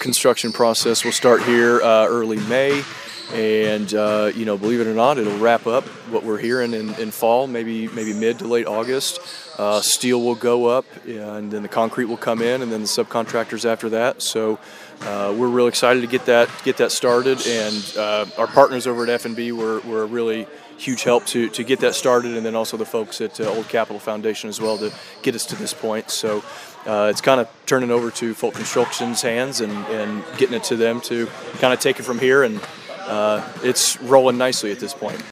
construction process will start here early May. And believe it or not, it'll wrap up what we're hearing in fall, maybe mid to late August. Steel will go up, and then the concrete will come in, and then the subcontractors after that. So we're really excited to get that started, and our partners over at F&B were a really huge help to get that started, and then also the folks at Old Capital Foundation as well to get us to this point. So it's kind of turning over to Fulton Construction's hands and getting it to them to kind of take it from here, and it's rolling nicely at this point.